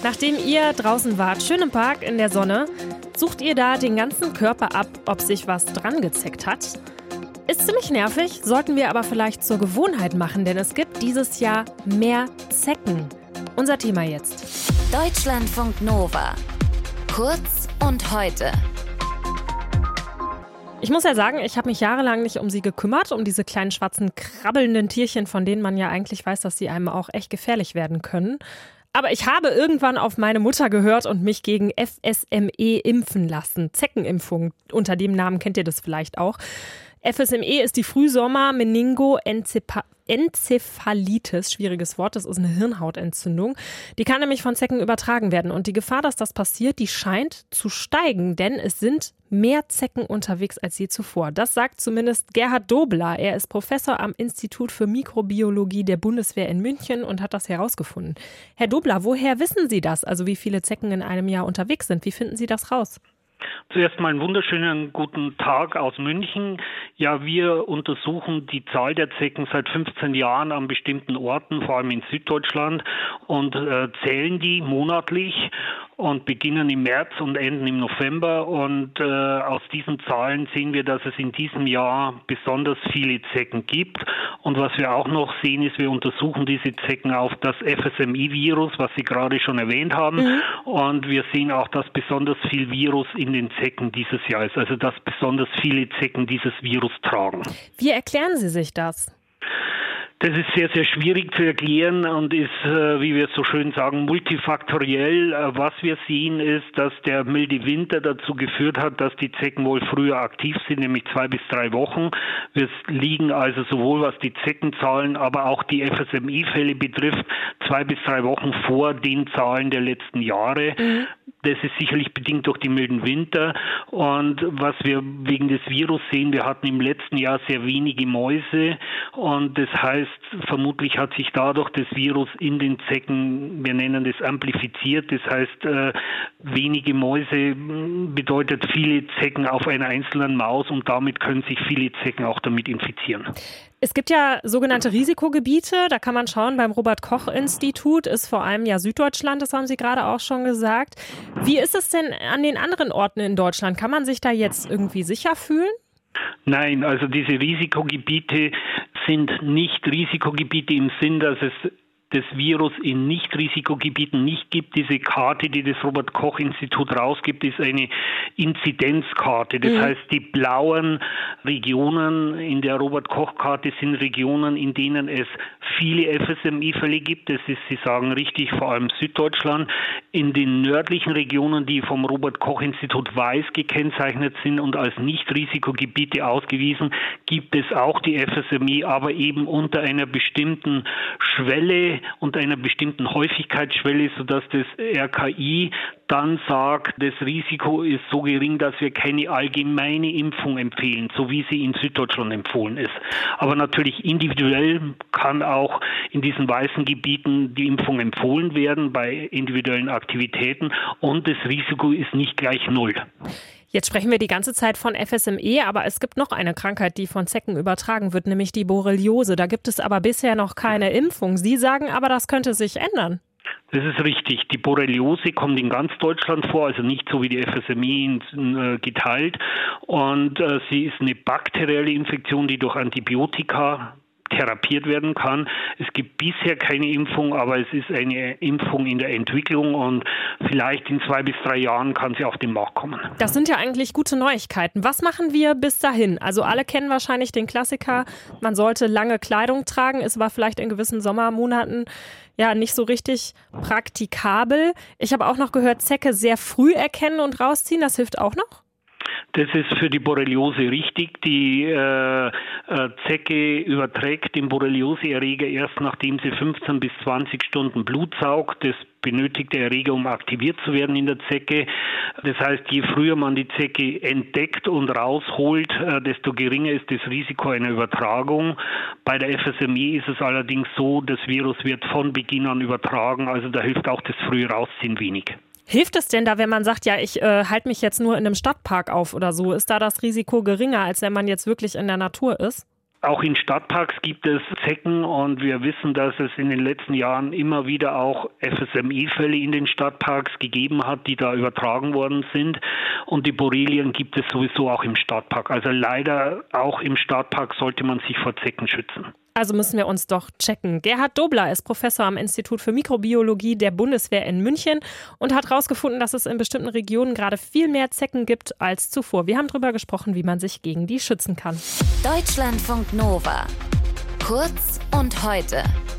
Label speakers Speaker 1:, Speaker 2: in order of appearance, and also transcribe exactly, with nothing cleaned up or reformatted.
Speaker 1: Nachdem ihr draußen wart, schön im Park in der Sonne, sucht ihr da den ganzen Körper ab, ob sich was dran gezeckt hat? Ist ziemlich nervig, sollten wir aber vielleicht zur Gewohnheit machen, denn es gibt dieses Jahr mehr Zecken. Unser Thema jetzt.
Speaker 2: Deutschlandfunk Nova. Kurz und heute.
Speaker 1: Ich muss ja sagen, ich habe mich jahrelang nicht um sie gekümmert, um diese kleinen schwarzen krabbelnden Tierchen, von denen man ja eigentlich weiß, dass sie einem auch echt gefährlich werden können. Aber ich habe irgendwann auf meine Mutter gehört und mich gegen F S M E impfen lassen. Zeckenimpfung, unter dem Namen kennt ihr das vielleicht auch. F S M E ist die Frühsommer-Meningoenzephalitis, schwieriges Wort, das ist eine Hirnhautentzündung. Die kann nämlich von Zecken übertragen werden und die Gefahr, dass das passiert, die scheint zu steigen, denn es sind mehr Zecken unterwegs als je zuvor. Das sagt zumindest Gerhard Dobler. Er ist Professor am Institut für Mikrobiologie der Bundeswehr in München und hat das herausgefunden. Herr Dobler, woher wissen Sie das, also wie viele Zecken in einem Jahr unterwegs sind? Wie finden Sie das raus?
Speaker 3: Zuerst mal einen wunderschönen guten Tag aus München. Ja, wir untersuchen die Zahl der Zecken seit fünfzehn Jahren an bestimmten Orten, vor allem in Süddeutschland, und äh, zählen die monatlich und beginnen im März und enden im November. Und äh, aus diesen Zahlen sehen wir, dass es in diesem Jahr besonders viele Zecken gibt. Und was wir auch noch sehen, ist, wir untersuchen diese Zecken auf das F S M E-Virus, was Sie gerade schon erwähnt haben. Mhm. Und wir sehen auch, dass besonders viel Virus in den Zecken dieses Jahr ist. Also dass besonders viele Zecken dieses Virus tragen.
Speaker 1: Wie erklären Sie sich das?
Speaker 3: Das ist sehr, sehr schwierig zu erklären und ist, wie wir es so schön sagen, multifaktoriell. Was wir sehen ist, dass der milde Winter dazu geführt hat, dass die Zecken wohl früher aktiv sind, nämlich zwei bis drei Wochen. Wir liegen also sowohl was die Zeckenzahlen, aber auch die F S M E-Fälle betrifft, zwei bis drei Wochen vor den Zahlen der letzten Jahre. Mhm. Das ist sicherlich bedingt durch den milden Winter. Und was wir wegen des Virus sehen, wir hatten im letzten Jahr sehr wenige Mäuse. Und das heißt, vermutlich hat sich dadurch das Virus in den Zecken, wir nennen das amplifiziert. Das heißt, äh, wenige Mäuse bedeutet viele Zecken auf einer einzelnen Maus und damit können sich viele Zecken auch damit infizieren.
Speaker 1: Es gibt ja sogenannte Risikogebiete, da kann man schauen, beim Robert-Koch-Institut ist vor allem ja Süddeutschland, das haben Sie gerade auch schon gesagt. Wie ist es denn an den anderen Orten in Deutschland? Kann man sich da jetzt irgendwie sicher fühlen?
Speaker 3: Nein, also diese Risikogebiete sind nicht Risikogebiete im Sinn, dass es das Virus in Nicht-Risikogebieten nicht gibt. Diese Karte, die das Robert-Koch-Institut rausgibt, ist eine Inzidenzkarte. Das mhm. heißt, die blauen Regionen in der Robert-Koch-Karte sind Regionen, in denen es viele F S M E-Fälle gibt. Das ist, Sie sagen richtig, vor allem Süddeutschland. In den nördlichen Regionen, die vom Robert-Koch-Institut weiß gekennzeichnet sind und als Nicht-Risikogebiete ausgewiesen, gibt es auch die F S M E, aber eben unter einer bestimmten Schwelle und einer bestimmten Häufigkeitsschwelle, sodass das R K I dann sagt, das Risiko ist so gering, dass wir keine allgemeine Impfung empfehlen, so wie sie in Süddeutschland empfohlen ist. Aber natürlich individuell kann auch in diesen weißen Gebieten die Impfung empfohlen werden bei individuellen Aktivitäten und das Risiko ist nicht gleich null.
Speaker 1: Jetzt sprechen wir die ganze Zeit von F S M E, aber es gibt noch eine Krankheit, die von Zecken übertragen wird, nämlich die Borreliose. Da gibt es aber bisher noch keine Impfung. Sie sagen aber, das könnte sich ändern.
Speaker 3: Das ist richtig. Die Borreliose kommt in ganz Deutschland vor, also nicht so wie die F S M E in, äh, geteilt. Und äh, sie ist eine bakterielle Infektion, die durch Antibiotika therapiert werden kann. Es gibt bisher keine Impfung, aber es ist eine Impfung in der Entwicklung und vielleicht in zwei bis drei Jahren kann sie auf den Markt kommen.
Speaker 1: Das sind ja eigentlich gute Neuigkeiten. Was machen wir bis dahin? Also alle kennen wahrscheinlich den Klassiker, man sollte lange Kleidung tragen, ist aber vielleicht in gewissen Sommermonaten ja nicht so richtig praktikabel. Ich habe auch noch gehört, Zecke sehr früh erkennen und rausziehen, das hilft auch noch?
Speaker 3: Das ist für die Borreliose richtig. Die äh, äh, Zecke überträgt den Borreliose-Erreger erst nachdem sie fünfzehn bis zwanzig Stunden Blut saugt. Das benötigt der Erreger, um aktiviert zu werden in der Zecke. Das heißt, je früher man die Zecke entdeckt und rausholt, äh, desto geringer ist das Risiko einer Übertragung. Bei der F S M E ist es allerdings so, das Virus wird von Beginn an übertragen. Also da hilft auch das frühe Rausziehen wenig.
Speaker 1: Hilft es denn da, wenn man sagt, ja, ich äh, halte mich jetzt nur in einem Stadtpark auf oder so? Ist da das Risiko geringer, als wenn man jetzt wirklich in der Natur ist?
Speaker 3: Auch in Stadtparks gibt es Zecken und wir wissen, dass es in den letzten Jahren immer wieder auch F S M E-Fälle in den Stadtparks gegeben hat, die da übertragen worden sind. Und die Borrelien gibt es sowieso auch im Stadtpark. Also leider auch im Stadtpark sollte man sich vor Zecken schützen.
Speaker 1: Also müssen wir uns doch checken. Gerhard Dobler ist Professor am Institut für Mikrobiologie der Bundeswehr in München und hat herausgefunden, dass es in bestimmten Regionen gerade viel mehr Zecken gibt als zuvor. Wir haben darüber gesprochen, wie man sich gegen die schützen kann.
Speaker 2: Deutschlandfunk Nova. Kurz und heute.